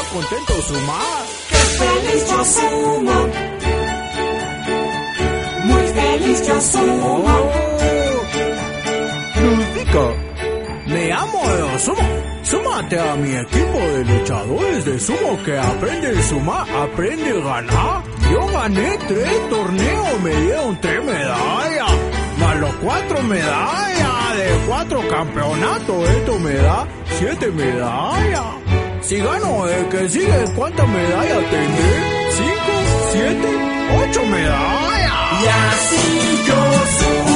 contento sumar. ¡Qué feliz yo sumo! Muy feliz yo sumo. Ludica, me amo de sumo. Súmate a mi equipo de luchadores de sumo que aprende a sumar, aprende a ganar. Yo gané 3 torneos, me dieron 3 medallas, más los 4 medallas de 4 campeonatos. Esto me da 7 medallas. Si gano el que sigue, ¿cuántas medallas tendré? 5, 7, 8 medallas. Y así yo sumo.